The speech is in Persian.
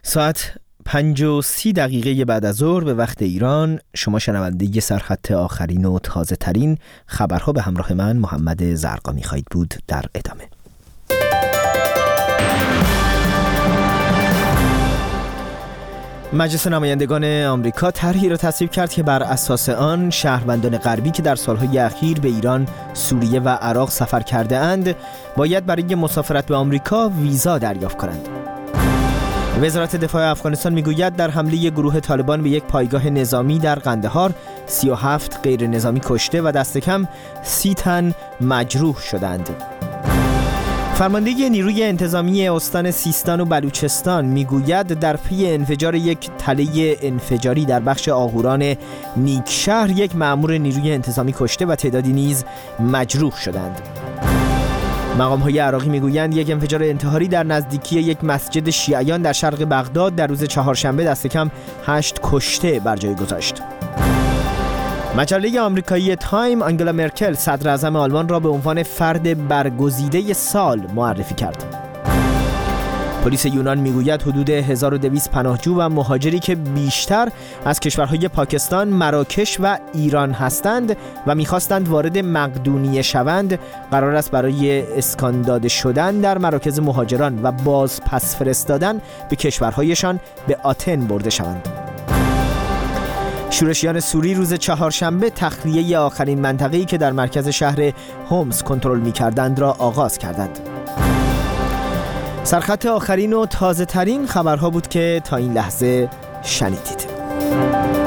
ساعت 5:30 بعد از ظهر به وقت ایران. شما شنونده سرخط آخرین و تازه ترین خبرها به همراه من محمد زرقامی خواهید بود. در ادامه مجلس نمایندگان آمریکا طرحی را تصویب کرد که بر اساس آن شهروندان غربی که در سالهای اخیر به ایران، سوریه و عراق سفر کرده اند باید برای مسافرت به آمریکا ویزا دریافت کنند. وزارت دفاع افغانستان میگوید در حمله گروه طالبان به یک پایگاه نظامی در قندهار 37 غیر نظامی کشته و دست کم 30 تن مجروح شدند. فرمانده نیروی انتظامی استان سیستان و بلوچستان میگوید در پی انفجار یک تله انفجاری در بخش آهوران نیکشهر یک مأمور نیروی انتظامی کشته و تعدادی نیز مجروح شدند. مقام‌های عراقی میگویند یک انفجار انتحاری در نزدیکی یک مسجد شیعیان در شرق بغداد در روز چهارشنبه دست کم 8 کشته بر جای گذاشت. مجله آمریکایی تایم آنگلا مرکل صدر اعظم آلمان را به عنوان فرد برگزیده سال معرفی کرد. پلیس یونان میگوید حدود 1200 پناهجو و مهاجری که بیشتر از کشورهای پاکستان، مراکش و ایران هستند و میخواستند وارد مقدونیه شوند، قرار است برای اسکان داده شدن در مراکز مهاجران و باز پس فرستادن به کشورهایشان به آتن برده شوند. شورشیان سوری روز چهارشنبه تخلیه آخرین منطقه‌ای که در مرکز شهر هومس کنترل می‌کردند را آغاز کردند. سرخط آخرین و تازه ترین خبرها بود که تا این لحظه شنیدید.